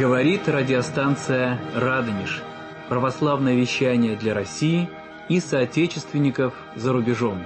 Говорит радиостанция «Радонеж». Православное вещание для России и соотечественников за рубежом.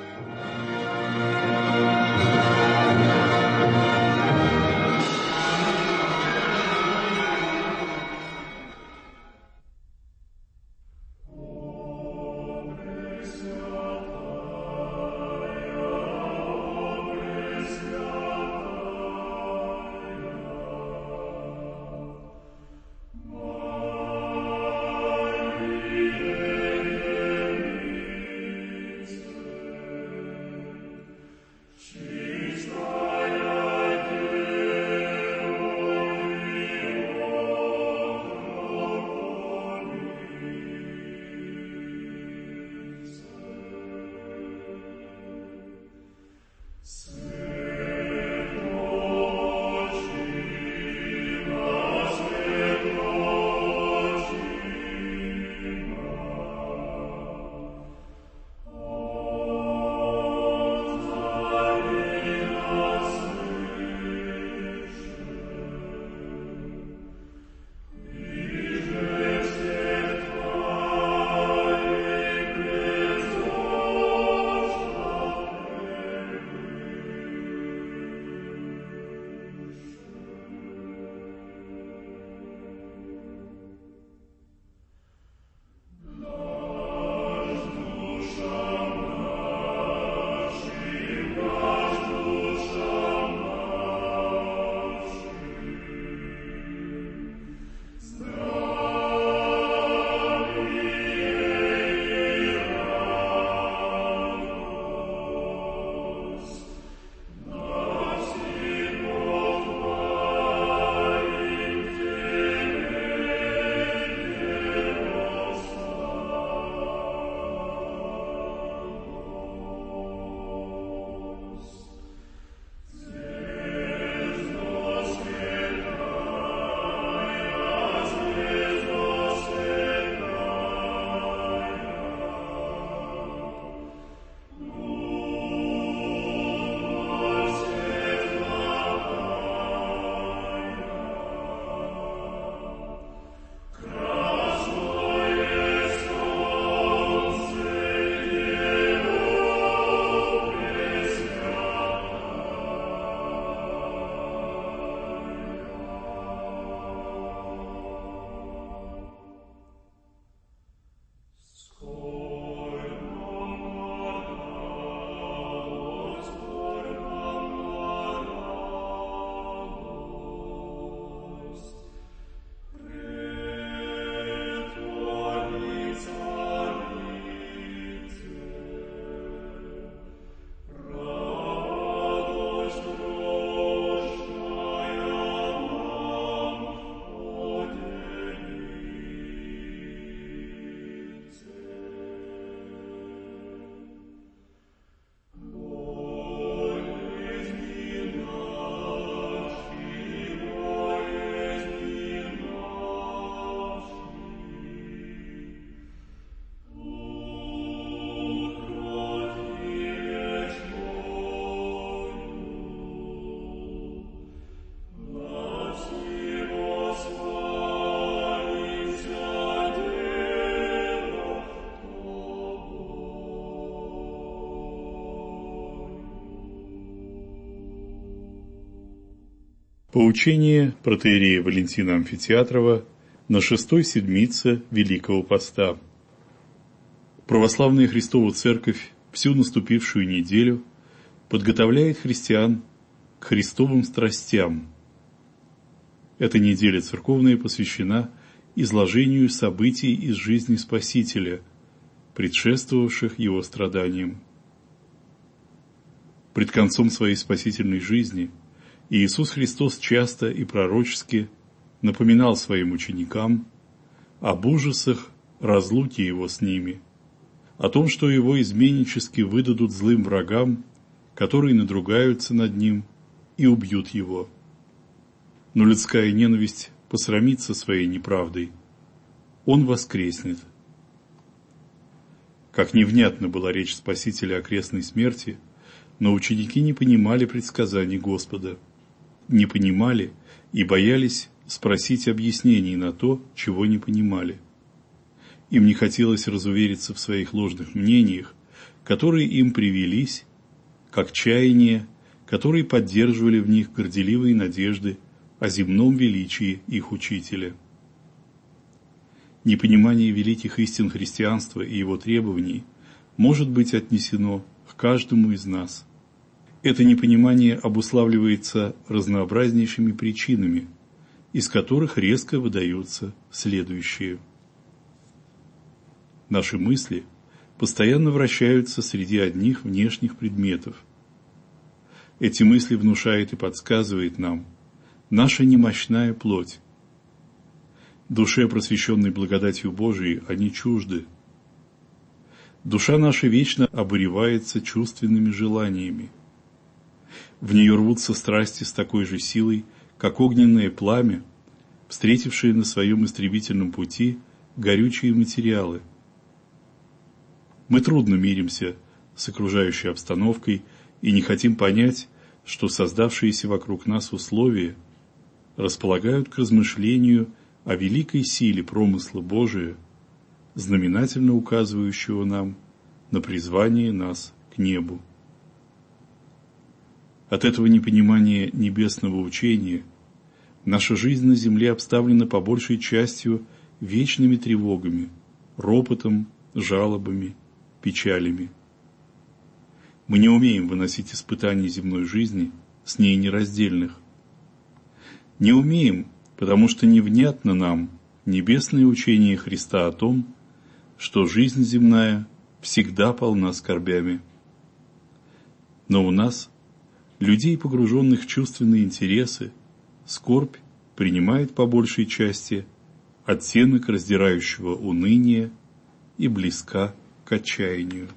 Поучение протоиерея Валентина Амфитеатрова на 6-й седмице Великого Поста. Православная Христова Церковь всю наступившую неделю подготовляет христиан к Христовым страстям. Эта неделя церковная посвящена изложению событий из жизни Спасителя, предшествовавших Его страданиям. Пред концом своей спасительной жизни Иисус Христос часто и пророчески напоминал своим ученикам об ужасах разлуки Его с ними, о том, что Его изменнически выдадут злым врагам, которые надругаются над Ним и убьют Его. Но людская ненависть посрамится своей неправдой. Он воскреснет. Как невнятна была речь Спасителя о крестной смерти, но ученики не понимали предсказаний Господа, не понимали и боялись спросить объяснений на то, чего не понимали. Им не хотелось разувериться в своих ложных мнениях, которые им привились, как чаяния, которые поддерживали в них горделивые надежды о земном величии их учителя. Непонимание великих истин христианства и его требований может быть отнесено к каждому из нас. Это непонимание обуславливается разнообразнейшими причинами, из которых резко выдаются следующие. Наши мысли постоянно вращаются среди одних внешних предметов. Эти мысли внушает и подсказывает нам наша немощная плоть. Душе, просвещенной благодатью Божией, они чужды. Душа наша вечно обуревается чувственными желаниями. В нее рвутся страсти с такой же силой, как огненное пламя, встретившее на своем истребительном пути горючие материалы. Мы трудно миримся с окружающей обстановкой и не хотим понять, что создавшиеся вокруг нас условия располагают к размышлению о великой силе промысла Божия, знаменательно указывающего нам на призвание нас к небу. От этого непонимания небесного учения наша жизнь на земле обставлена по большей частью вечными тревогами, ропотом, жалобами, печалями. Мы не умеем выносить испытаний земной жизни, с ней нераздельных. Не умеем, потому что невнятно нам небесное учение Христа о том, что жизнь земная всегда полна скорбями. Но у нас, людей, погруженных в чувственные интересы, скорбь принимает по большей части оттенок раздирающего уныния и близка к отчаянию.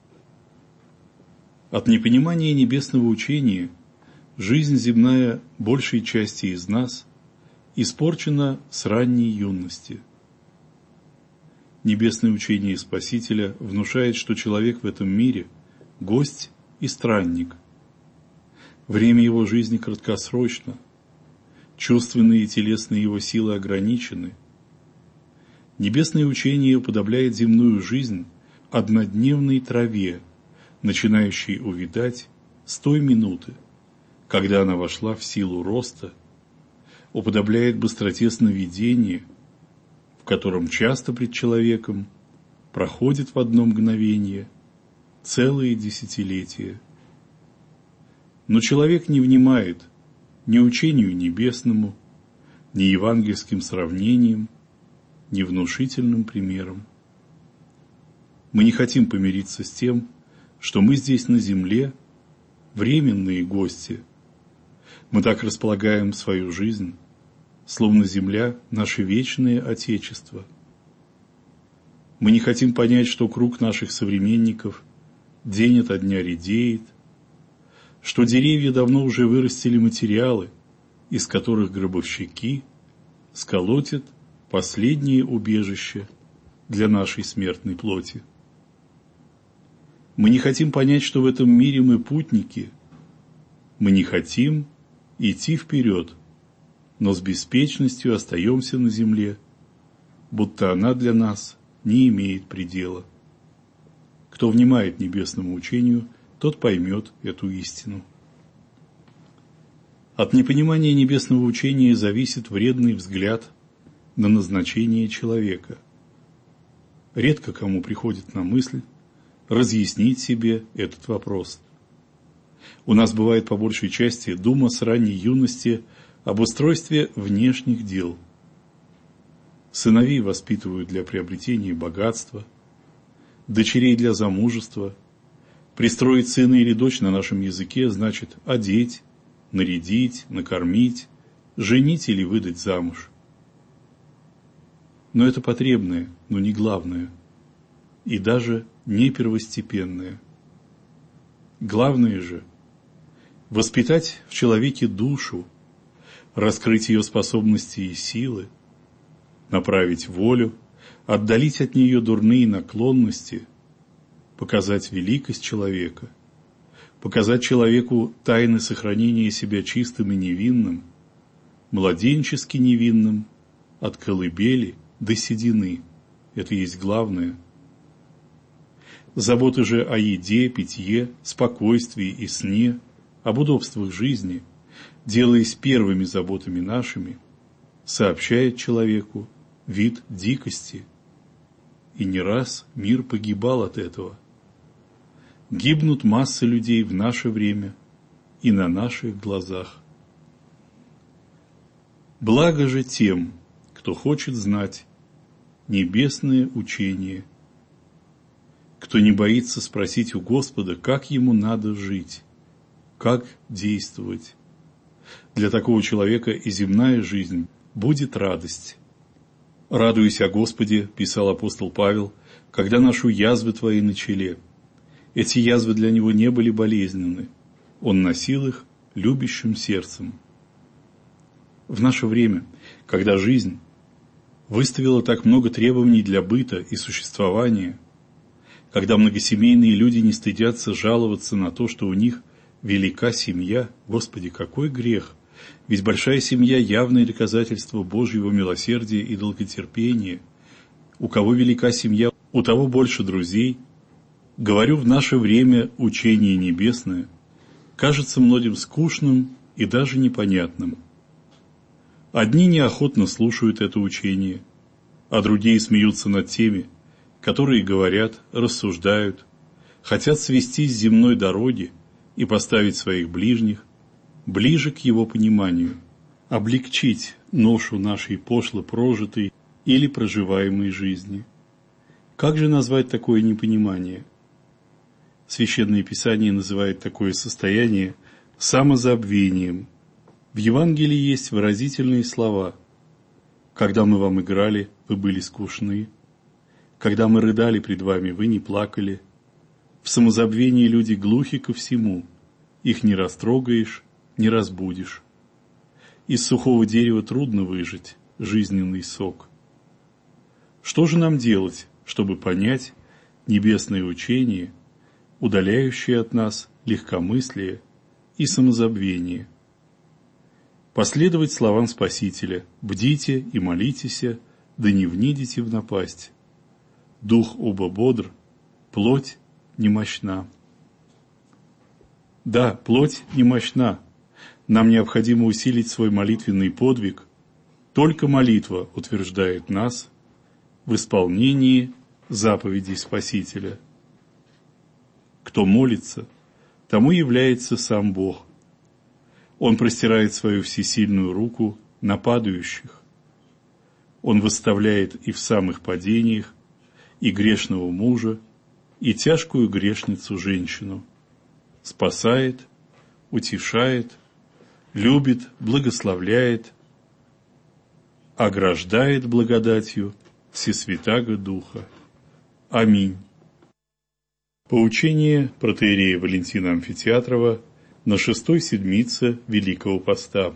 От непонимания небесного учения жизнь земная большей части из нас испорчена с ранней юности. Небесное учение Спасителя внушает, что человек в этом мире – гость и странник. Время его жизни краткосрочно, чувственные и телесные его силы ограничены. Небесное учение уподобляет земную жизнь однодневной траве, начинающей увядать с той минуты, когда она вошла в силу роста, уподобляет быстроте сновидения, в котором часто пред человеком проходит в одно мгновение целые десятилетия. Но человек не внимает ни учению небесному, ни евангельским сравнениям, ни внушительным примерам. Мы не хотим помириться с тем, что мы здесь на земле временные гости. Мы так располагаем свою жизнь, словно земля – наше вечное Отечество. Мы не хотим понять, что круг наших современников день ото дня редеет, что деревья давно уже вырастили материалы, из которых гробовщики сколотят последнее убежище для нашей смертной плоти. Мы не хотим понять, что в этом мире мы путники. Мы не хотим идти вперед, но с беспечностью остаемся на земле, будто она для нас не имеет предела. Кто внимает небесному учению, тот поймет эту истину. От непонимания небесного учения зависит вредный взгляд на назначение человека. Редко кому приходит на мысль разъяснить себе этот вопрос. У нас бывает по большей части дума с ранней юности об устройстве внешних дел. Сыновей воспитывают для приобретения богатства, дочерей для замужества. Пристроить сына или дочь на нашем языке значит одеть, нарядить, накормить, женить или выдать замуж. Но это потребное, но не главное, и даже не первостепенное. Главное же – воспитать в человеке душу, раскрыть ее способности и силы, направить волю, отдалить от нее дурные наклонности, показать великость человека, показать человеку тайны сохранения себя чистым и невинным, младенчески невинным, от колыбели до седины. Это есть главное. Заботы же о еде, питье, спокойствии и сне, об удобствах жизни, делаясь первыми заботами нашими, сообщает человеку вид дикости. И не раз мир погибал от этого. Гибнут массы людей в наше время и на наших глазах. Благо же тем, кто хочет знать небесное учение, кто не боится спросить у Господа, как ему надо жить, как действовать. Для такого человека и земная жизнь будет радость. «Радуйся о Господе», – писал апостол Павел, – «когда ношу язвы твои на челе». Эти язвы для него не были болезненны. Он носил их любящим сердцем. В наше время, когда жизнь выставила так много требований для быта и существования, когда многосемейные люди не стыдятся жаловаться на то, что у них велика семья, Господи, какой грех! Ведь большая семья – явное доказательство Божьего милосердия и долготерпения. У кого велика семья, у того больше друзей. Говорю, в наше время учение небесное кажется многим скучным и даже непонятным. Одни неохотно слушают это учение, а другие смеются над теми, которые говорят, рассуждают, хотят свести с земной дороги и поставить своих ближних ближе к его пониманию, облегчить ношу нашей пошло прожитой или проживаемой жизни. Как же назвать такое непонимание? Священное Писание называет такое состояние самозабвением. В Евангелии есть выразительные слова: «Когда мы вам играли, вы были скучны. Когда мы рыдали пред вами, вы не плакали». В самозабвении люди глухи ко всему, их не растрогаешь, не разбудишь. Из сухого дерева трудно выжать жизненный сок. Что же нам делать, чтобы понять небесное учение, удаляющее от нас легкомыслие и самозабвение? Последовать словам Спасителя: «Бдите и молитесь, да не внидите в напасть. Дух оба бодр, плоть немощна». Да, плоть немощна. Нам необходимо усилить свой молитвенный подвиг. Только молитва утверждает нас в исполнении заповедей Спасителя. Кто молится, тому является сам Бог. Он простирает свою всесильную руку на падающих. Он восставляет и в самых падениях и грешного мужа, и тяжкую грешницу женщину. Спасает, утешает, любит, благословляет, ограждает благодатью Всесвятаго Духа. Аминь. Поучение протоиерея Валентина Амфитеатрова на 6-й седмице Великого Поста.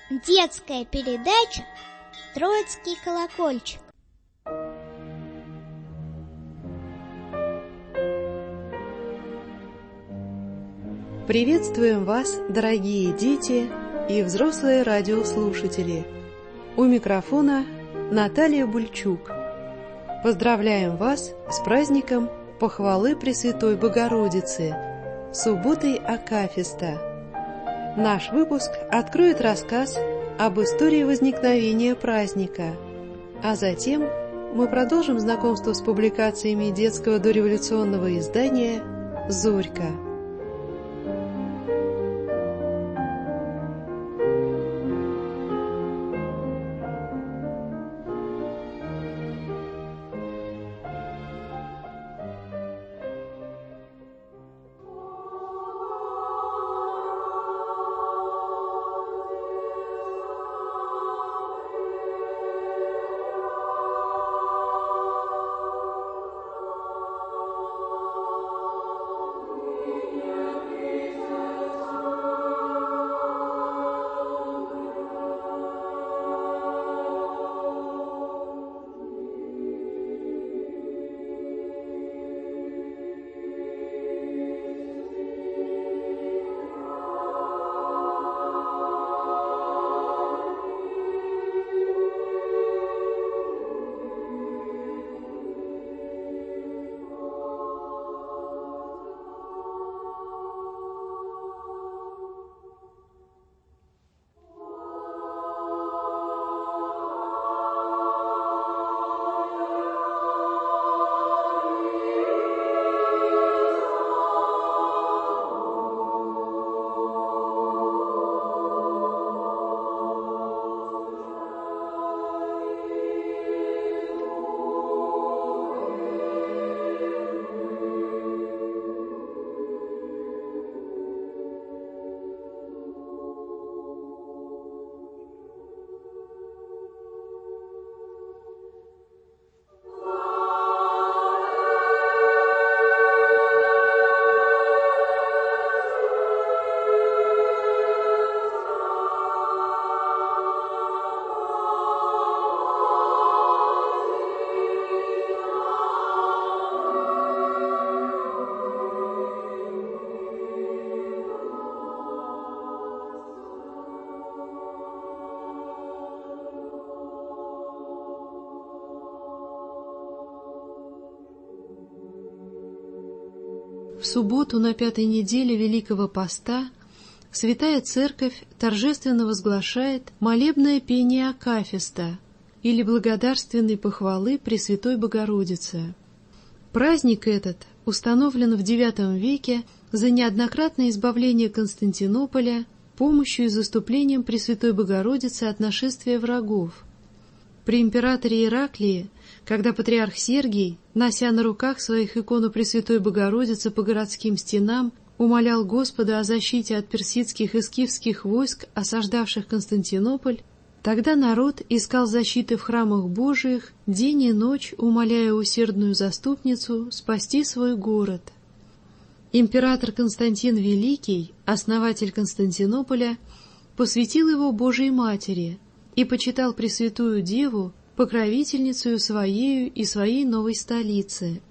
Детская передача «Троицкий колокольчик». Приветствуем вас, дорогие дети и взрослые радиослушатели. У микрофона Наталья Бульчук. Поздравляем вас с праздником Похвалы Пресвятой Богородицы, субботой Акафиста. Наш выпуск откроет рассказ об истории возникновения праздника, а затем мы продолжим знакомство с публикациями детского дореволюционного издания «Зорька». В субботу на 5-й неделе Великого Поста Святая Церковь торжественно возглашает молебное пение Акафиста или благодарственной похвалы Пресвятой Богородице. Праздник этот установлен в IX веке за неоднократное избавление Константинополя помощью и заступлением Пресвятой Богородицы от нашествия врагов. При императоре Ираклии, когда патриарх Сергий, нося на руках своих икону Пресвятой Богородицы по городским стенам, умолял Господа о защите от персидских и скифских войск, осаждавших Константинополь, тогда народ искал защиты в храмах Божиих, день и ночь умоляя усердную заступницу спасти свой город. Император Константин Великий, основатель Константинополя, посвятил его Божией Матери и почитал Пресвятую Деву покровительницею своею и своей новой столицы.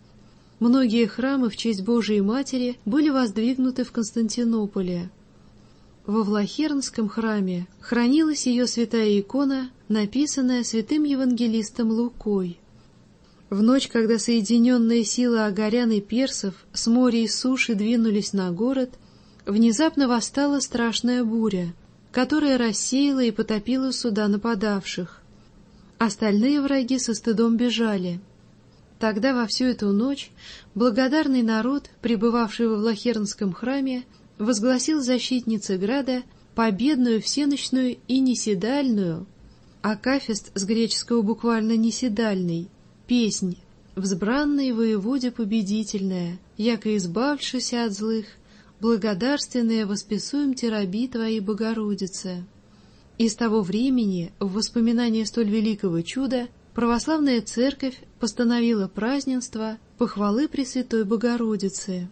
Многие храмы в честь Божией Матери были воздвигнуты в Константинополе. Во Влахернском храме хранилась ее святая икона, написанная святым евангелистом Лукой. В ночь, когда соединенные силы агарян и персов с моря и суши двинулись на город, внезапно восстала страшная буря, которая рассеяла и потопила суда нападавших. Остальные враги со стыдом бежали. Тогда во всю эту ночь благодарный народ, пребывавший во Влахернском храме, возгласил защитнице града победную всенощную и неседальную, акафист с греческого буквально неседальный, песнь, взбранной воеводе победительная, яко избавшися от злых, благодарственные воспесуем раби Твоей Богородице. И с того времени, в воспоминание столь великого чуда, православная церковь постановила празднество похвалы Пресвятой Богородицы.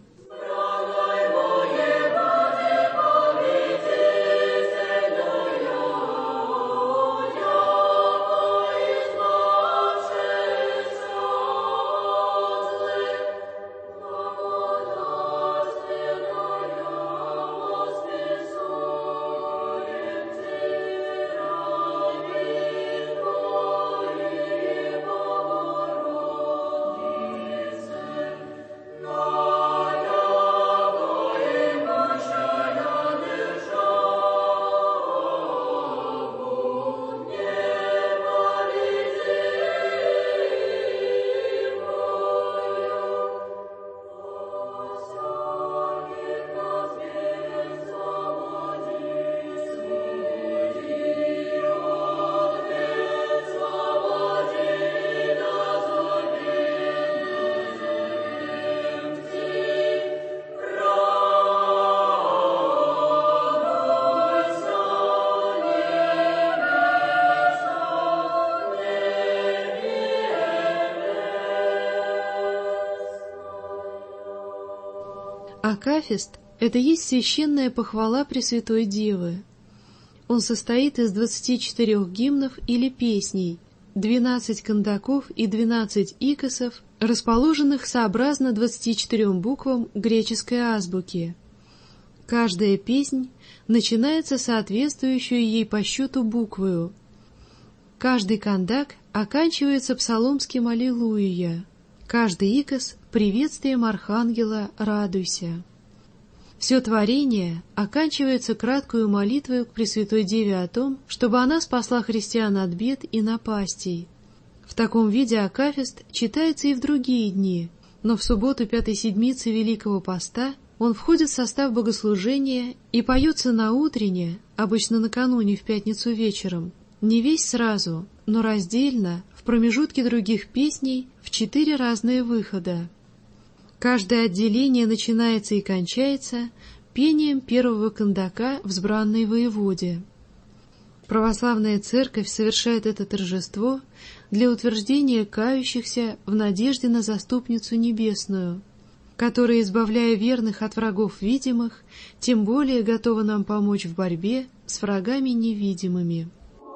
Акафист — это есть священная похвала Пресвятой Девы. Он состоит из 24 гимнов или песней, 12 кандаков и 12 икосов, расположенных сообразно 24 буквам греческой азбуки. Каждая песнь начинается соответствующую ей по счету буквою. Каждый кандак оканчивается псаломским «Аллилуйя». Каждый икос — приветствием Архангела «Радуйся». Все творение оканчивается краткою молитвою к Пресвятой Деве о том, чтобы она спасла христиан от бед и напастей. В таком виде акафист читается и в другие дни, но в субботу пятой седмицы Великого Поста он входит в состав богослужения и поется наутрене, обычно накануне в пятницу вечером, не весь сразу, но раздельно, в промежутке других песней, в 4 разные выхода. Каждое отделение начинается и кончается пением первого кандака «Взбранной воеводе». Православная Церковь совершает это торжество для утверждения кающихся в надежде на Заступницу Небесную, которая, избавляя верных от врагов видимых, тем более готова нам помочь в борьбе с врагами невидимыми.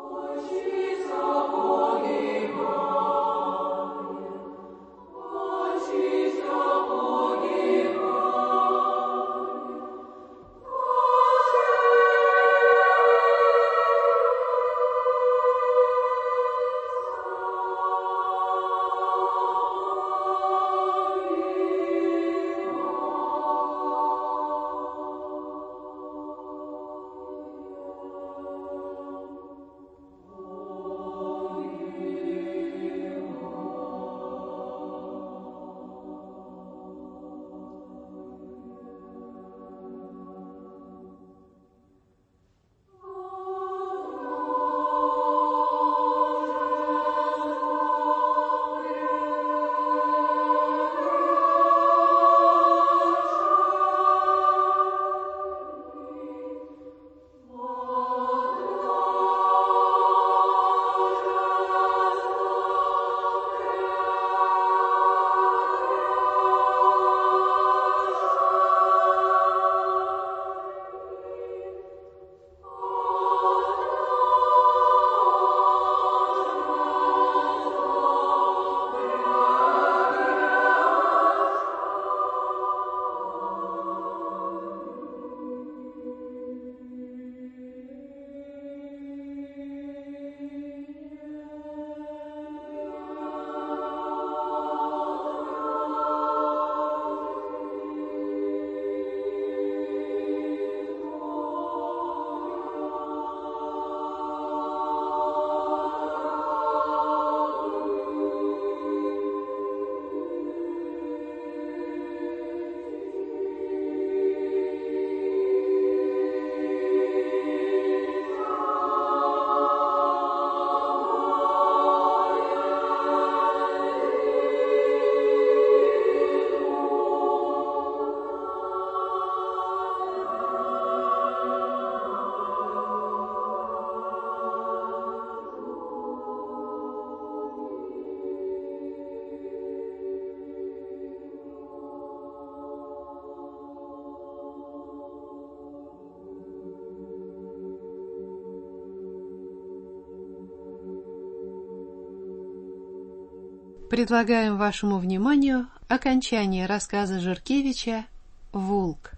Предлагаем вашему вниманию окончание рассказа Жиркевича «Волк».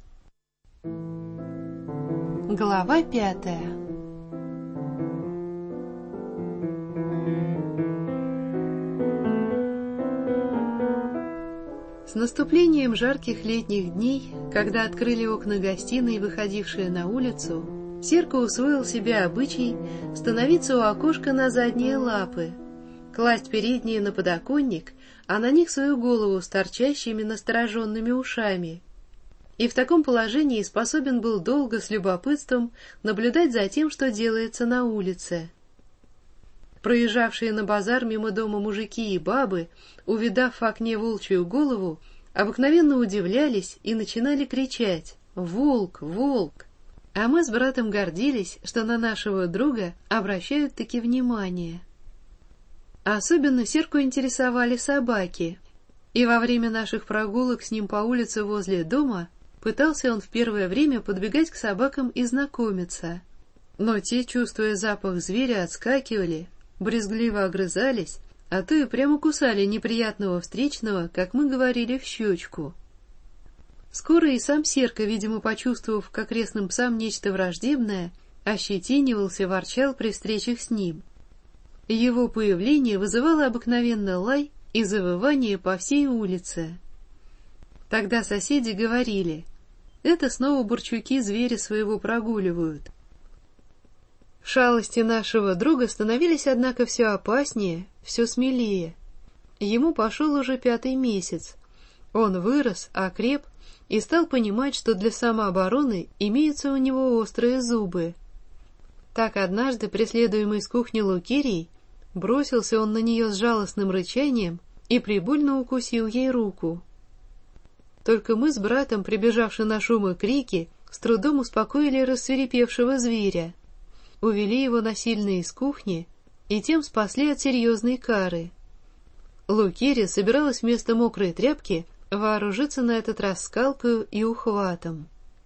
Глава 5. С наступлением жарких летних дней, когда открыли окна гостиной, выходившие на улицу, Серко усвоил себе обычай становиться у окошка на задние лапы, класть передние на подоконник, а на них свою голову с торчащими настороженными ушами. И в таком положении способен был долго с любопытством наблюдать за тем, что делается на улице. Проезжавшие на базар мимо дома мужики и бабы, увидав в окне волчью голову, обыкновенно удивлялись и начинали кричать «Волк! Волк!». А мы с братом гордились, что на нашего друга обращают таки внимание. Особенно Серку интересовали собаки, и во время наших прогулок с ним по улице возле дома Пытался он в первое время подбегать к собакам и знакомиться, но те, чувствуя запах зверя, отскакивали, брезгливо огрызались, а то и прямо кусали неприятного встречного, как мы говорили, в щечку. Скоро и сам Серка, видимо, почувствовав к окрестным псам нечто враждебное, ощетинивался, ворчал при встречах с ним. Его появление вызывало обыкновенно лай и завывание по всей улице. Тогда соседи говорили: «Это снова бурчуки звери своего прогуливают». Шалости нашего друга становились, однако, все опаснее, все смелее. Ему пошел уже 5-й месяц. Он вырос, окреп и стал понимать, что для самообороны имеются у него острые зубы. Так однажды, преследуемый с кухни Лукерией, бросился он на нее с жалостным рычанием и прибольно укусил ей руку. Только мы с братом, прибежавши на шум и крики, с трудом успокоили рассвирепевшего зверя, увели его насильно из кухни и тем спасли от серьезной кары. Лукерия собиралась вместо мокрой тряпки вооружиться на этот раз скалкою и ухватом.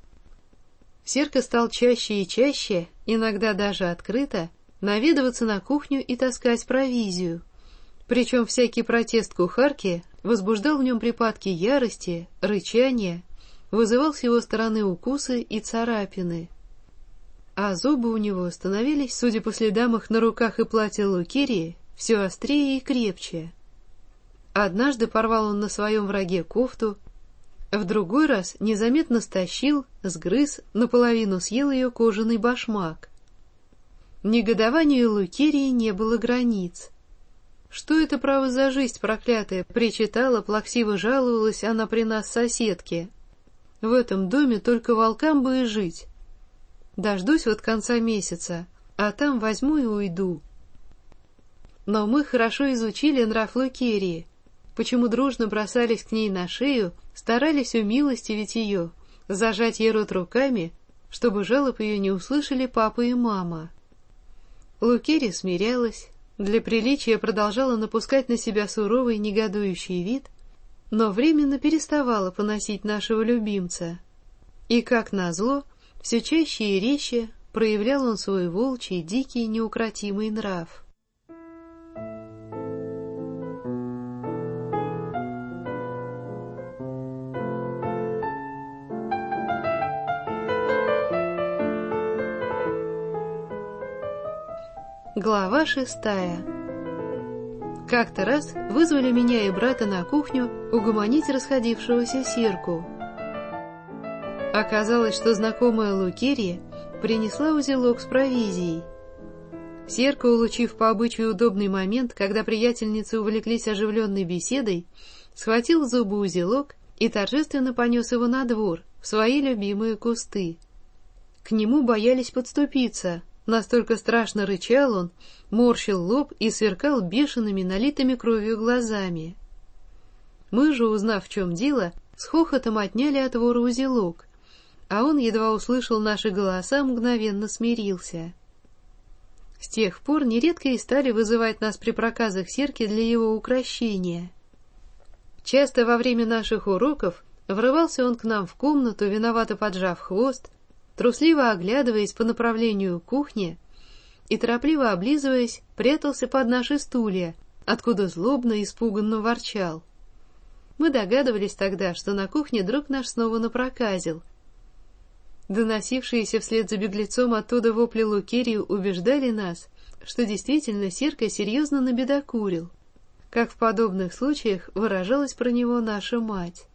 Серка стал чаще и чаще, иногда даже открыто, наведываться на кухню и таскать провизию, причем всякий протест кухарки возбуждал в нем припадки ярости, рычания, вызывал с его стороны укусы и царапины. А зубы у него становились, судя по следам их на руках и платье Лукерии, все острее и крепче. Однажды порвал он на своем враге кофту, в другой раз незаметно стащил, сгрыз, наполовину съел ее кожаный башмак. Негодованию Лукерии не было границ. «Что это, право, за жизнь проклятая?» — причитала, плаксиво жаловалась она при нас соседке. «В этом доме только волкам бы и жить. Дождусь вот конца месяца, а там возьму и уйду». Но мы хорошо изучили нрав Лукерии, почему дружно бросались к ней на шею, старались умилостивить ее, зажать ей рот руками, чтобы жалоб ее не услышали папа и мама. Лукерия смирялась, для приличия продолжала напускать на себя суровый негодующий вид, но временно переставала поносить нашего любимца. И, как назло, все чаще и резче проявлял он свой волчий, дикий, неукротимый нрав. Глава 6. Как-то раз вызвали меня и брата на кухню угомонить расходившегося Серку. Оказалось, что знакомая Лукерия принесла узелок с провизией. Серка, улучив по обычаю удобный момент, когда приятельницы увлеклись оживленной беседой, схватил в зубы узелок и торжественно понес его на двор, в свои любимые кусты. К нему боялись подступиться, настолько страшно рычал он, морщил лоб и сверкал бешеными, налитыми кровью глазами. Мы же, узнав, в чем дело, с хохотом отняли от вора узелок, а он, едва услышал наши голоса, мгновенно смирился. С тех пор нередко и стали вызывать нас при проказах Серки для его укрощения. Часто во время наших уроков врывался он к нам в комнату, виновато поджав хвост, трусливо оглядываясь по направлению к кухне и, торопливо облизываясь, прятался под наши стулья, откуда злобно и испуганно ворчал. Мы догадывались тогда, что на кухне друг наш снова напроказил. Доносившиеся вслед за беглецом оттуда вопли Лукерии убеждали нас, что действительно Серка серьезно набедокурил, как в подобных случаях выражалась про него наша мать.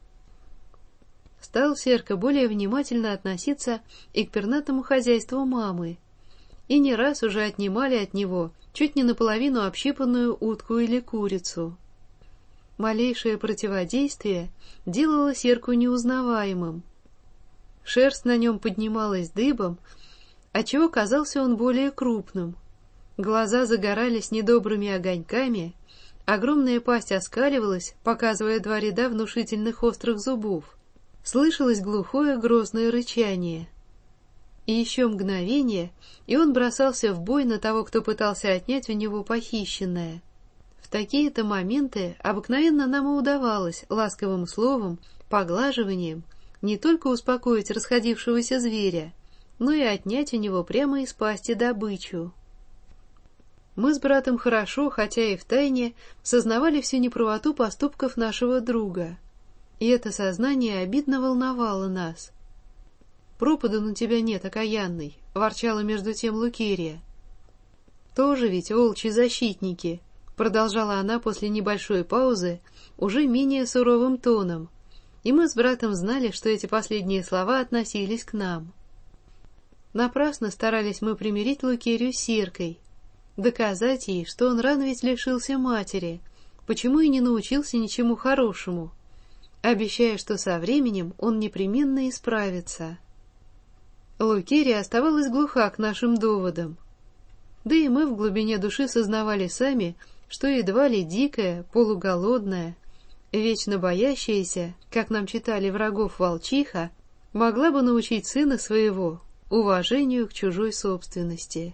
Стал Серка более внимательно относиться и к пернатому хозяйству мамы, и не раз уже отнимали от него чуть не наполовину общипанную утку или курицу. Малейшее противодействие делало Серку неузнаваемым. Шерсть на нем поднималась дыбом, отчего казался он более крупным. Глаза загорались недобрыми огоньками, огромная пасть оскаливалась, показывая 2 ряда внушительных острых зубов. Слышалось глухое грозное рычание. И еще мгновение, и он бросался в бой на того, кто пытался отнять у него похищенное. В такие-то моменты обыкновенно нам и удавалось ласковым словом, поглаживанием не только успокоить расходившегося зверя, но и отнять у него прямо из пасти добычу. Мы с братом хорошо, хотя и втайне, сознавали всю неправоту поступков нашего друга, и это сознание обидно волновало нас. «Пропаду на тебя нет, окаянный», — ворчала между тем Лукерия. «Тоже ведь волчьи защитники», — продолжала она после небольшой паузы, уже менее суровым тоном, и мы с братом знали, что эти последние слова относились к нам. Напрасно старались мы примирить Лукерию с Серкой, доказать ей, что он рано ведь лишился матери, почему и не научился ничему хорошему, обещая, что со временем он непременно исправится. Лукерия оставалась глуха к нашим доводам. Да и мы в глубине души сознавали сами, что едва ли дикая, полуголодная, вечно боящаяся, как нам читали врагов волчиха, могла бы научить сына своего уважению к чужой собственности.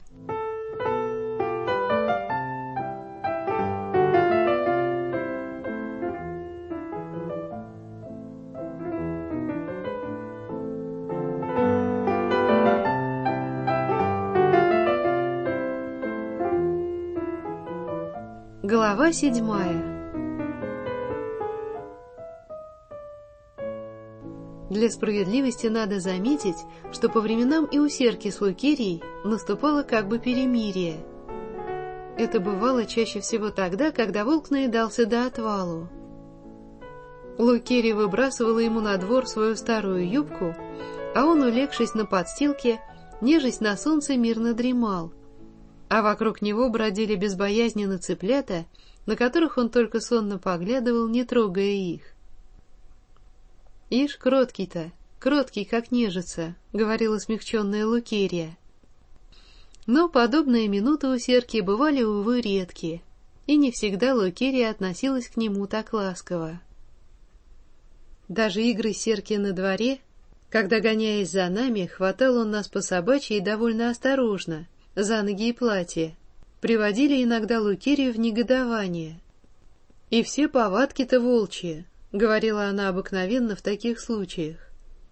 Глава 7. Для справедливости надо заметить, что по временам и у Серки с Лукерией наступало как бы перемирие. Это бывало чаще всего тогда, когда волк наедался до отвалу. Лукерия выбрасывала ему на двор свою старую юбку, а он, улегшись на подстилке, нежесть на солнце, мирно дремал, а вокруг него бродили безбоязненно цыплята, на которых он только сонно поглядывал, не трогая их. «Ишь, кроткий-то, кроткий, как нежица», — говорила смягченная Лукерия. Но подобные минуты у Серки бывали, увы, редкие, и не всегда Лукерия относилась к нему так ласково. Даже игры Серки на дворе, когда, гоняясь за нами, хватал он нас по собачьи и довольно осторожно, за ноги и платье, приводили иногда Лукерию в негодование. «И все повадки-то волчьи», — говорила она обыкновенно в таких случаях.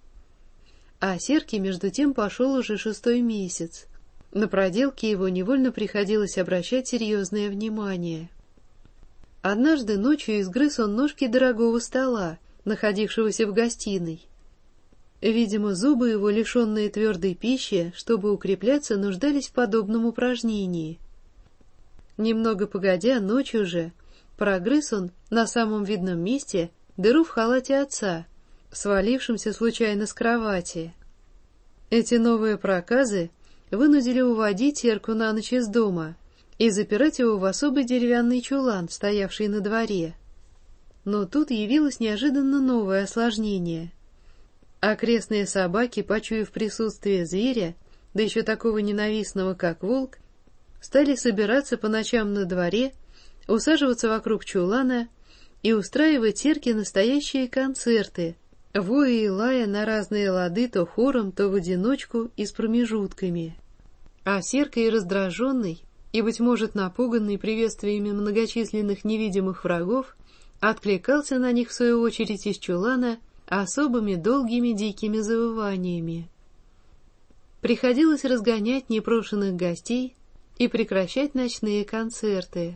А Серке между тем пошел уже 6-й месяц. На проделки его невольно приходилось обращать серьезное внимание. Однажды ночью изгрыз он ножки дорогого стола, находившегося в гостиной. Видимо, зубы его, лишенные твердой пищи, чтобы укрепляться, нуждались в подобном упражнении. Немного погодя, ночью же, прогрыз он на самом видном месте дыру в халате отца, свалившемся случайно с кровати. Эти новые проказы вынудили уводить Серку на ночь из дома и запирать его в особый деревянный чулан, стоявший на дворе. Но тут явилось неожиданно новое осложнение. Окрестные собаки, почуяв присутствие зверя, да еще такого ненавистного, как волк, стали собираться по ночам на дворе, усаживаться вокруг чулана и устраивать Серке настоящие концерты, воя и лая на разные лады то хором, то в одиночку и с промежутками. А Серка и раздраженный, и, быть может, напуганный приветствиями многочисленных невидимых врагов, откликался на них в свою очередь из чулана особыми долгими дикими завываниями. Приходилось разгонять непрошенных гостей и прекращать ночные концерты.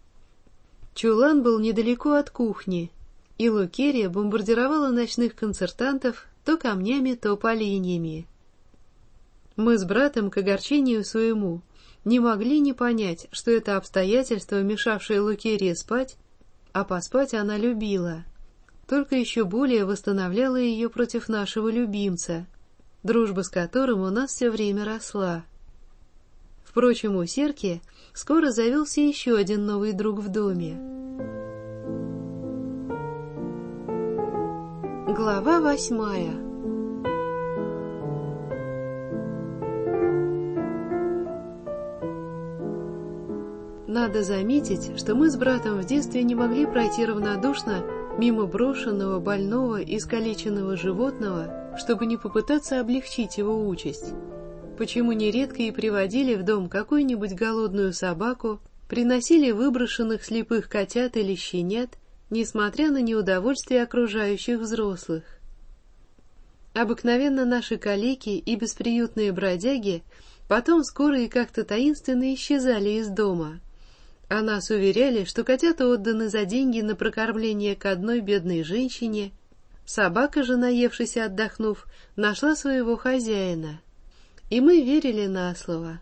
Чулан был недалеко от кухни, и Лукерия бомбардировала ночных концертантов то камнями, то поленьями. Мы с братом, к огорчению своему, не могли не понять, что это обстоятельство, мешавшее Лукерии спать, а поспать она любила, только еще более восстановляло ее против нашего любимца, дружба с которым у нас все время росла. Впрочем, у Серки скоро завелся еще один новый друг в доме. Глава 8. Надо заметить, что мы с братом в детстве не могли пройти равнодушно мимо брошенного, больного, искалеченного животного, чтобы не попытаться облегчить его участь. Почему нередко и приводили в дом какую-нибудь голодную собаку, приносили выброшенных слепых котят или щенят, несмотря на неудовольствие окружающих взрослых. Обыкновенно наши калеки и бесприютные бродяги потом скоро и как-то таинственно исчезали из дома, а нас уверяли, что котята отданы за деньги на прокормление к одной бедной женщине, собака же, наевшись и отдохнув, нашла своего хозяина. И мы верили на слово.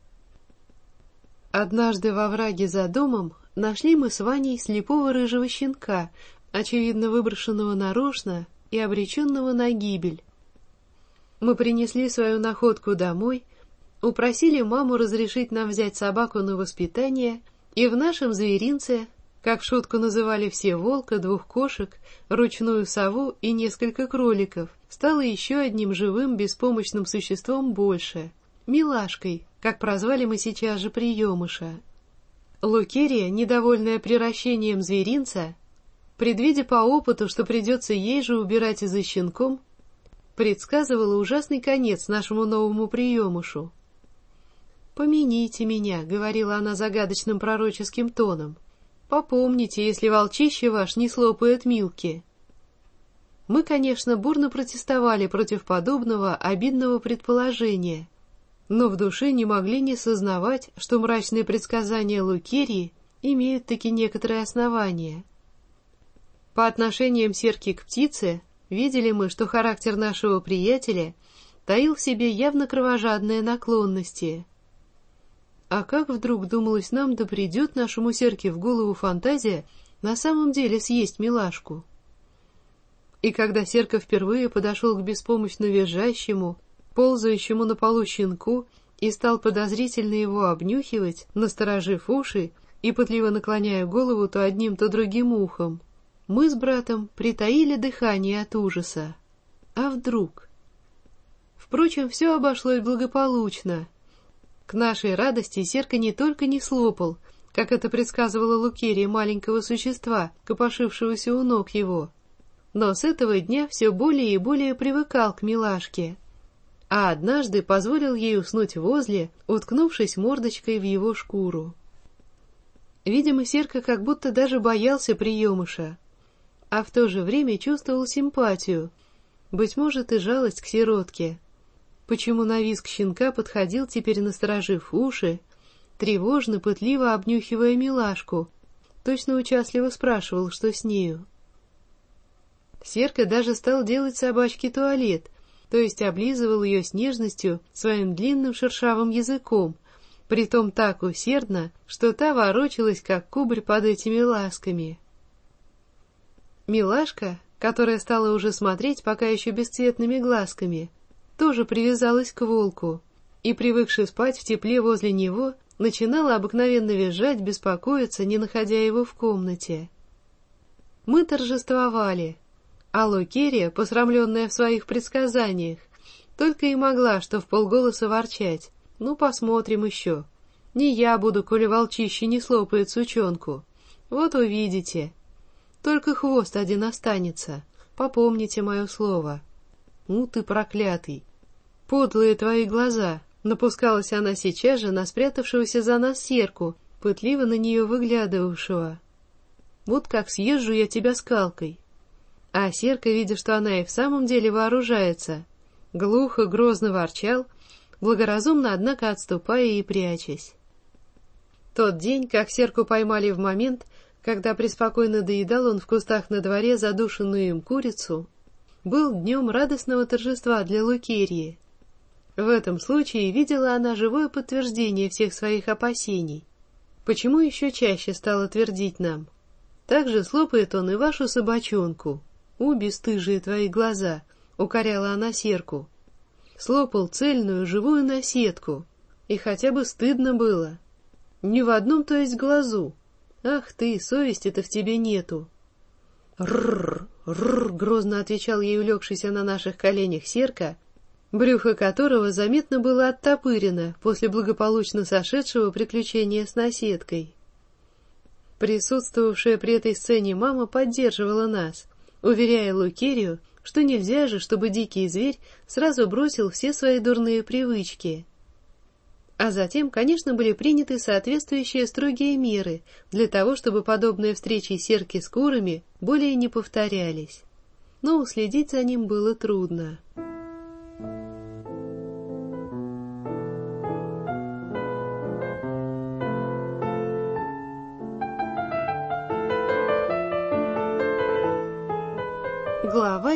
Однажды во враге за домом нашли мы с Ваней слепого рыжего щенка, очевидно выброшенного нарочно и обреченного на гибель. Мы принесли свою находку домой, упросили маму разрешить нам взять собаку на воспитание, и в нашем зверинце, как в шутку называли все волка, 2 кошек, ручную сову и несколько кроликов, стало еще одним живым беспомощным существом больше — Милашкой, как прозвали мы сейчас же приемыша. Лукерия, недовольная приращением зверинца, предвидя по опыту, что придется ей же убирать и за щенком, предсказывала ужасный конец нашему новому приемышу. «Помяните меня», — говорила она загадочным пророческим тоном. «Попомните, если волчище ваш не слопает Милки». Мы, конечно, бурно протестовали против подобного обидного предположения, но в душе не могли не сознавать, что мрачные предсказания Лукерии имеют таки некоторые основания. По отношениям серки к птице видели мы, что характер нашего приятеля таил в себе явно кровожадные наклонности. А как вдруг, думалось нам, да придет нашему серке в голову фантазия на самом деле съесть Милашку? И когда серка впервые подошел к беспомощно визжащему, ползающему на полу щенку и стал подозрительно его обнюхивать, насторожив уши и пытливо наклоняя голову то одним, то другим ухом, мы с братом притаили дыхание от ужаса. А вдруг? Впрочем, все обошлось благополучно. К нашей радости серка не только не слопал, как это предсказывала Лукерия, маленького существа, копошившегося у ног его, но с этого дня все более и более привыкал к Милашке, а однажды позволил ей уснуть возле, уткнувшись мордочкой в его шкуру. Видимо, серка как будто даже боялся приемыша, а в то же время чувствовал симпатию, быть может, и жалость к сиротке. Почему на визг щенка подходил, теперь насторожив уши, тревожно, пытливо обнюхивая Милашку, точно участливо спрашивал, что с нею. Серка даже стал делать собачке туалет, то есть облизывал ее с нежностью своим длинным шершавым языком, притом так усердно, что та ворочалась, как кубарь под этими ласками. Милашка, которая стала уже смотреть пока еще бесцветными глазками, тоже привязалась к волку и, привыкши спать в тепле возле него, начинала обыкновенно визжать, беспокоиться, не находя его в комнате. Мы торжествовали, а Лукерия, посрамленная в своих предсказаниях, только и могла что вполголоса ворчать: «Ну, посмотрим еще. Не я буду, коли волчище не слопает сучонку. Вот увидите. Только хвост один останется. Попомните мое слово». «Ну ты проклятый! Подлые твои глаза!» Напускалась она сейчас же на спрятавшегося за нас серку, пытливо на нее выглядывавшего. «Вот как съезжу я тебя скалкой!» А серка, видя, что она и в самом деле вооружается, глухо, грозно ворчал, благоразумно, однако, отступая и прячась. Тот день, как серку поймали в момент, когда преспокойно доедал он в кустах на дворе задушенную им курицу, был днем радостного торжества для Лукерии. В этом случае видела она живое подтверждение всех своих опасений. Почему еще чаще стала твердить нам: «Так же слопает он и вашу собачонку». «У, бесстыжие твои глаза!» — укоряла она серку. «Слопал цельную живую наседку, и хотя бы стыдно было. Ни в одном, то есть, глазу. Ах ты, совести-то в тебе нету!» «Рррр, рррр!» — грозно отвечал ей улегшийся на наших коленях серка, брюхо которого заметно было оттопырено после благополучно сошедшего приключения с наседкой. Присутствовавшая при этой сцене мама поддерживала нас, уверяя Лукерию, что нельзя же, чтобы дикий зверь сразу бросил все свои дурные привычки. А затем, конечно, были приняты соответствующие строгие меры для того, чтобы подобные встречи серки с курами более не повторялись. но уследить за ним было трудно. Глава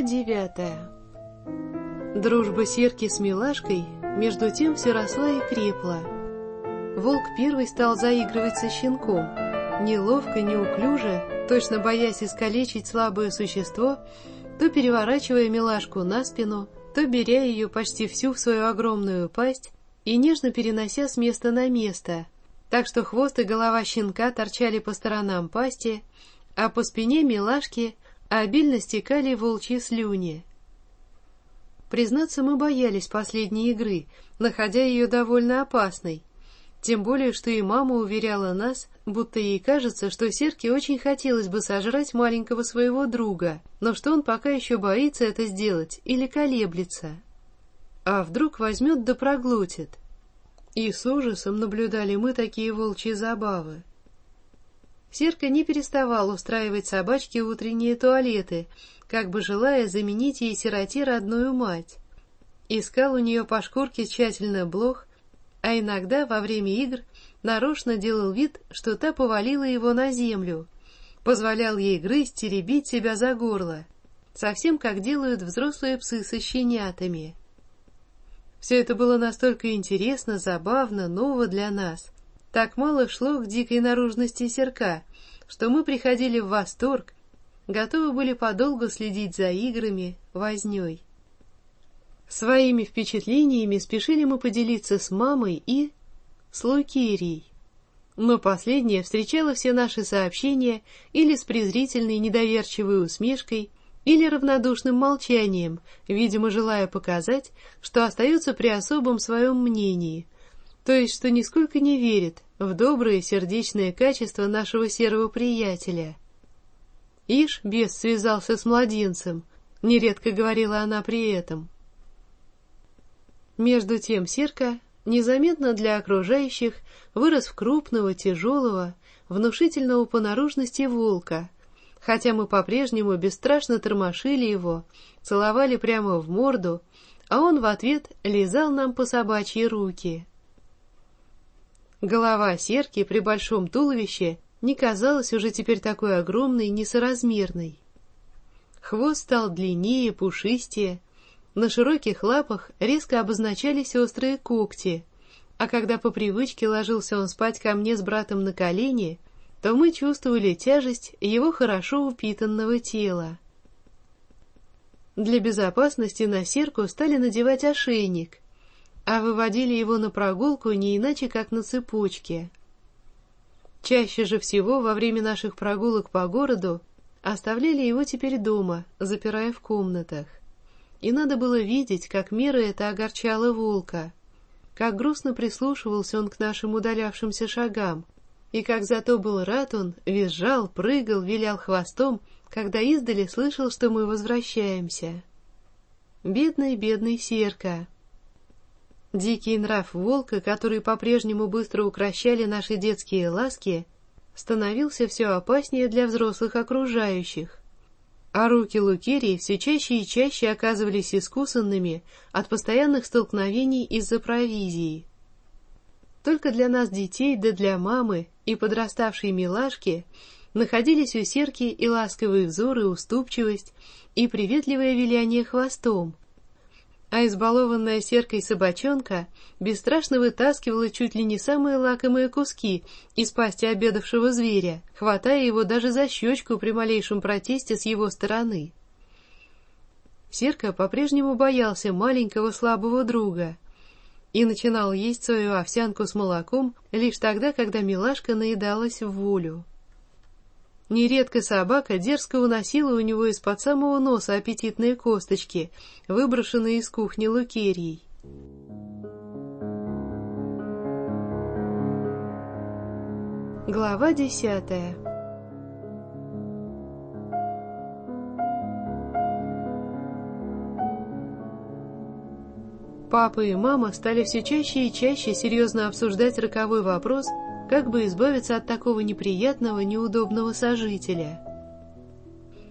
9. Дружба Серки с Милашкой между тем все росла и крепла. Волк первый стал заигрывать со щенком, неловко, неуклюже, точно боясь искалечить слабое существо, то переворачивая Милашку на спину, то беря ее почти всю в свою огромную пасть и нежно перенося с места на место, так что хвост и голова щенка торчали по сторонам пасти, а по спине Милашки обильно стекали волчьи слюни. Признаться, мы боялись последней игры, находя ее довольно опасной, тем более, что и мама уверяла нас, будто ей кажется, что Серке очень хотелось бы сожрать маленького своего друга, но что он пока еще боится это сделать или колеблется. А вдруг возьмет да проглотит? И с ужасом наблюдали мы такие волчьи забавы. Серка не переставал устраивать собачке утренние туалеты, как бы желая заменить ей сироте родную мать. Искал у нее по шкурке тщательно блох, а иногда во время игр нарочно делал вид, что та повалила его на землю, позволял ей грызть, теребить себя за горло, совсем как делают взрослые псы со щенятами. Все это было настолько интересно, забавно, ново для нас. Так мало шло к дикой наружности Серка, что мы приходили в восторг, готовы были подолгу следить за играми, вознёй. Своими впечатлениями спешили мы поделиться с мамой и с Лукерией. Но последняя встречала все наши сообщения или с презрительной недоверчивой усмешкой, или равнодушным молчанием, видимо, желая показать, что остается при особом своем мнении, то есть что нисколько не верит в добрые сердечные качества нашего серого приятеля. «Ишь, бес связался с младенцем», — нередко говорила она при этом. Между тем Серка, незаметно для окружающих, вырос в крупного, тяжелого, внушительного по наружности волка, хотя мы по-прежнему бесстрашно тормошили его, целовали прямо в морду, а он в ответ лизал нам по собачьи руки. Голова Серки при большом туловище не казалась уже теперь такой огромной и несоразмерной. Хвост стал длиннее, пушистее, на широких лапах резко обозначались острые когти, а когда по привычке ложился он спать ко мне с братом на колени, то мы чувствовали тяжесть его хорошо упитанного тела. Для безопасности на Серку стали надевать ошейник, а выводили его на прогулку не иначе, как на цепочке. Чаще же всего во время наших прогулок по городу оставляли его теперь дома, запирая в комнатах. И надо было видеть, как мера это огорчала волка, как грустно прислушивался он к нашим удалявшимся шагам, и как зато был рад он, визжал, прыгал, вилял хвостом, когда издали слышал, что мы возвращаемся. Бедный, бедный Серка! Дикий нрав волка, который по-прежнему быстро укрощали наши детские ласки, становился все опаснее для взрослых окружающих, а руки Лукерии все чаще и чаще оказывались искусанными от постоянных столкновений из-за провизии. Только для нас, детей, да для мамы и подраставшей Милашки, находились у Серки и ласковый взор, и уступчивость, и приветливое виляние хвостом, а избалованная Серкой собачонка бесстрашно вытаскивала чуть ли не самые лакомые куски из пасти обедавшего зверя, хватая его даже за щечку при малейшем протесте с его стороны. Серка по-прежнему боялся маленького слабого друга и начинал есть свою овсянку с молоком лишь тогда, когда Милашка наедалась в волю. Нередко собака дерзко уносила у него из-под самого носа аппетитные косточки, выброшенные из кухни Лукерией. Глава 10. Папа и мама стали все чаще и чаще серьезно обсуждать роковой вопрос, как бы избавиться от такого неприятного, неудобного сожителя.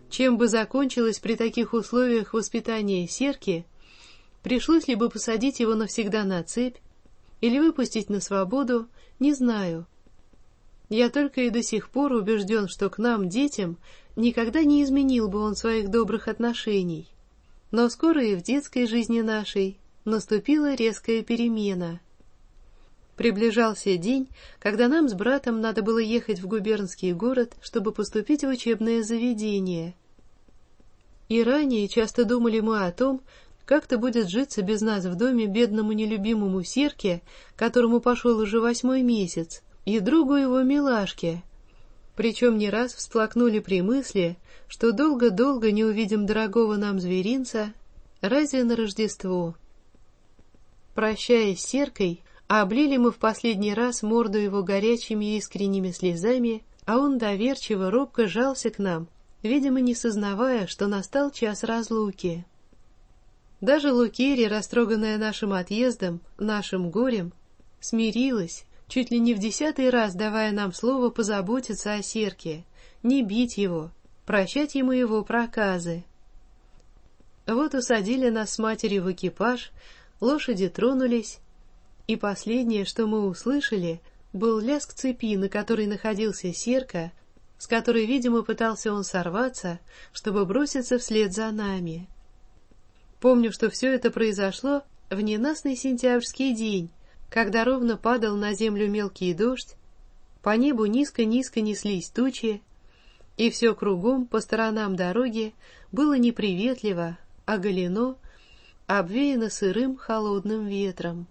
чем бы закончилось при таких условиях воспитание Серки, пришлось ли бы посадить его навсегда на цепь или выпустить на свободу, не знаю. Я только и до сих пор убежден, что к нам, детям, никогда не изменил бы он своих добрых отношений. Но скоро и в детской жизни нашей наступила резкая перемена. Приближался день, когда нам с братом надо было ехать в губернский город, чтобы поступить в учебное заведение. И ранее часто думали мы о том, как-то будет житься без нас в доме бедному нелюбимому Серке, которому пошел уже 8-й месяц, и другу его Милашке. Причем не раз всплакнули при мысли, что долго-долго не увидим дорогого нам зверинца, разве на Рождество. Прощаясь с Серкой, облили мы в последний раз морду его горячими и искренними слезами, а он доверчиво, робко жался к нам, видимо, не сознавая, что настал час разлуки. Даже Лукерья, растроганная нашим отъездом, нашим горем, смирилась, чуть ли не в 10-й раз давая нам слово позаботиться о Серке, не бить его, прощать ему его проказы. Вот усадили нас с матерью в экипаж, лошади тронулись, и последнее, что мы услышали, был лязг цепи, на которой находился Серка, с которой, видимо, пытался он сорваться, чтобы броситься вслед за нами. Помню, что все это произошло в ненастный сентябрьский день, когда ровно падал на землю мелкий дождь, по небу низко-низко неслись тучи, и все кругом по сторонам дороги было неприветливо, оголено, обвеяно сырым холодным ветром.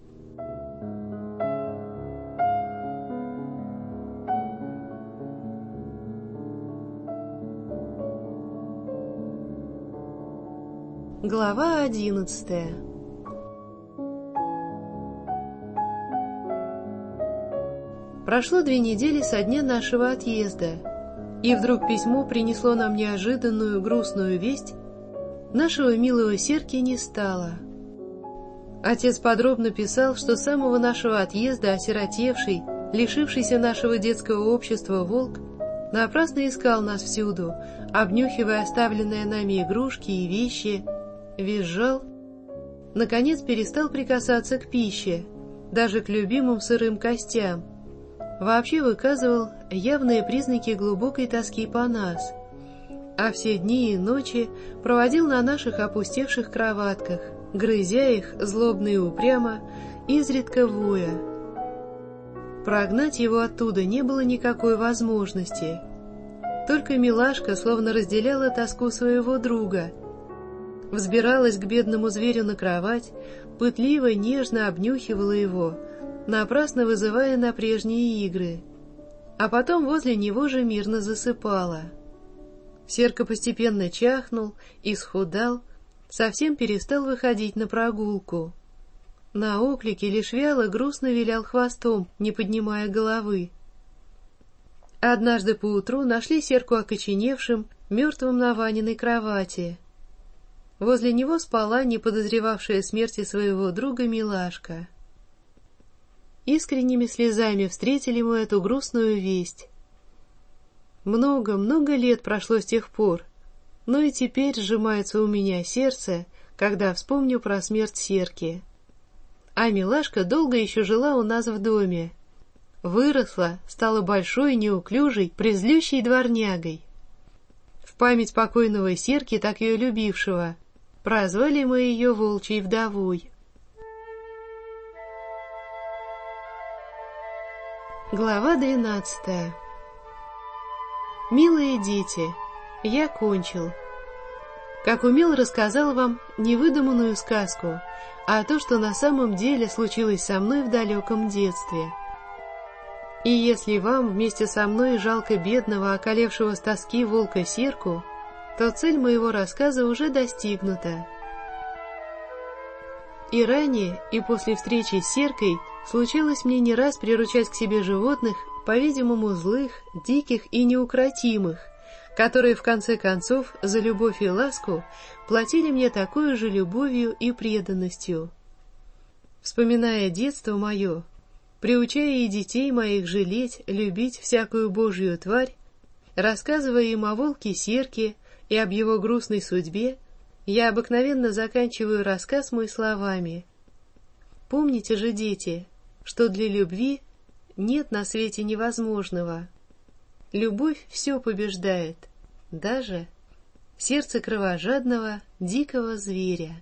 Глава 11. Прошло 2 недели со дня нашего отъезда, и вдруг письмо принесло нам неожиданную грустную весть: нашего милого Серки не стало. Отец подробно писал, что с самого нашего отъезда осиротевший, лишившийся нашего детского общества волк напрасно искал нас всюду, обнюхивая оставленные нами игрушки и вещи, визжал, наконец перестал прикасаться к пище, даже к любимым сырым костям, вообще выказывал явные признаки глубокой тоски по нас, а все дни и ночи проводил на наших опустевших кроватках, грызя их злобно и упрямо, изредка воя. Прогнать его оттуда не было никакой возможности. Только Милашка словно разделяла тоску своего друга, взбиралась к бедному зверю на кровать, пытливо, нежно обнюхивала его, напрасно вызывая на прежние игры, а потом возле него же мирно засыпала. Серка постепенно чахнул, исхудал, совсем перестал выходить на прогулку. На оклики лишь вяло грустно вилял хвостом, не поднимая головы. Однажды поутру нашли Серку окоченевшим, мертвым на Ваниной кровати. Возле него спала не подозревавшая смерти своего друга Милашка. Искренними слезами встретили мы эту грустную весть. Много-много лет прошло с тех пор, но и теперь сжимается у меня сердце, когда вспомню про смерть Серки. А Милашка долго еще жила у нас в доме. Выросла, стала большой, неуклюжей, призлющей дворнягой. В память покойного Серки, так ее любившего, прозвали мы ее Волчьей вдовой. Глава 12. Милые дети, я кончил. Как умел, рассказал вам невыдуманную сказку, а то, что на самом деле случилось со мной в далеком детстве. И если вам вместе со мной жалко бедного, околевшего с тоски волка Серку, то цель моего рассказа уже достигнута. И ранее, и после встречи с Серкой случилось мне не раз приручать к себе животных, по-видимому, злых, диких и неукротимых, которые в конце концов за любовь и ласку платили мне такой же любовью и преданностью. Вспоминая детство мое, приучая и детей моих жалеть, любить всякую божью тварь, рассказывая им о волке Серке и об его грустной судьбе, я обыкновенно заканчиваю рассказ мой словами: «Помните же, дети, что для любви нет на свете невозможного. Любовь все побеждает, даже сердце кровожадного дикого зверя».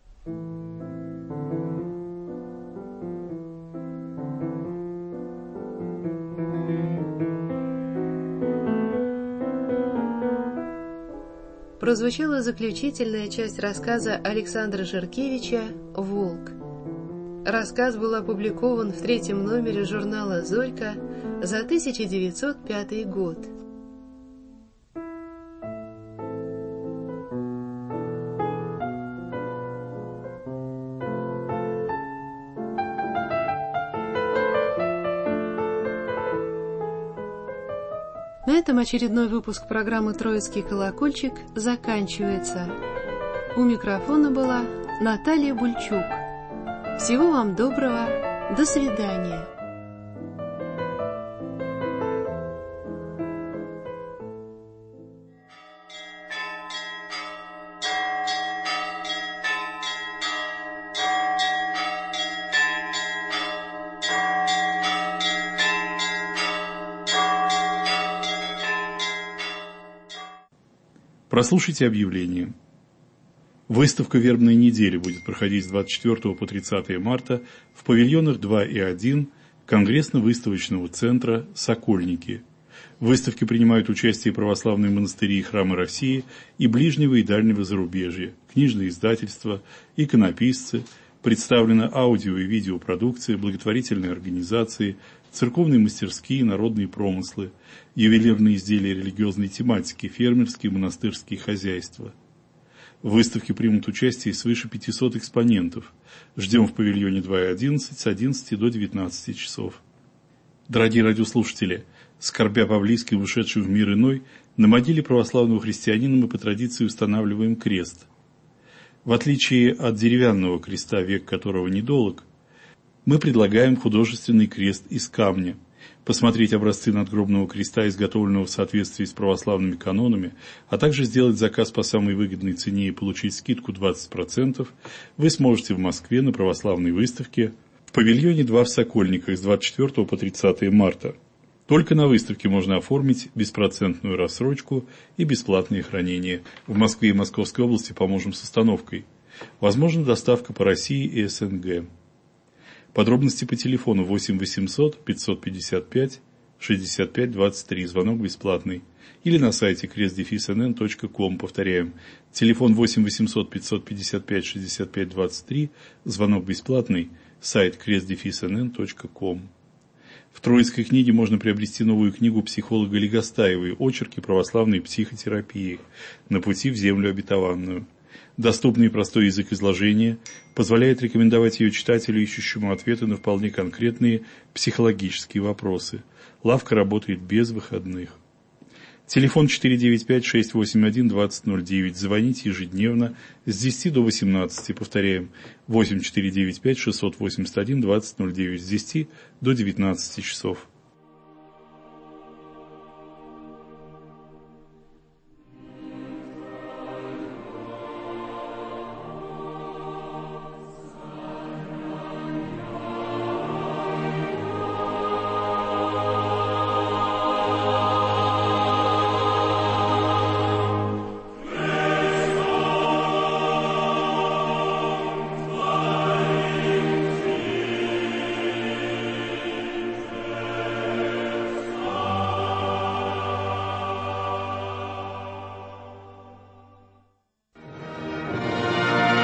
Прозвучала заключительная часть рассказа Александра Жиркевича «Волк». Рассказ был опубликован в 3-м номере журнала «Зорька» за 1905 год. На этом очередной выпуск программы «Троицкий колокольчик» заканчивается. У микрофона была Наталья Бульчук. Всего вам доброго. До свидания. Прослушайте объявление. Выставка «Вербная неделя» будет проходить с 24 по 30 марта в павильонах 2 и 1 Конгрессно-выставочного центра «Сокольники». В выставке принимают участие православные монастыри и храмы России и ближнего и дальнего зарубежья, книжные издательства, иконописцы, представлена аудио- и видеопродукция, благотворительные организации, церковные мастерские, народные промыслы, ювелирные изделия религиозной тематики, фермерские и монастырские хозяйства. В выставке примут участие свыше 500 экспонентов. Ждем в павильоне 2 и 11 с 11 до 19 часов. Дорогие радиослушатели, скорбя по близким, ушедшим в мир иной, на могиле православного христианина мы по традиции устанавливаем крест. В отличие от деревянного креста, век которого недолог, мы предлагаем художественный крест из камня. Посмотреть образцы надгробного креста, изготовленного в соответствии с православными канонами, а также сделать заказ по самой выгодной цене и получить скидку 20%, вы сможете в Москве на православной выставке в павильоне 2 в Сокольниках с 24 по 30 марта. Только на выставке можно оформить беспроцентную рассрочку и бесплатное хранение. В Москве и Московской области поможем с установкой. Возможна доставка по России и СНГ. Подробности по телефону 8 800 555 65 23, звонок бесплатный. Или на сайте kresdefisnn.com, повторяем, телефон 8 800 555 65 23, звонок бесплатный, сайт kresdefisnn.com. В Троицкой книге можно приобрести новую книгу психолога Легостаевой «Очерки православной психотерапии. На пути в землю обетованную». Доступный и простой язык изложения позволяет рекомендовать ее читателю, ищущему ответы на вполне конкретные психологические вопросы. Лавка работает без выходных. Телефон 495-681-2009. Звоните ежедневно с 10 до 18. Повторяем, 8495-681-2009 с 10 до 19 часов.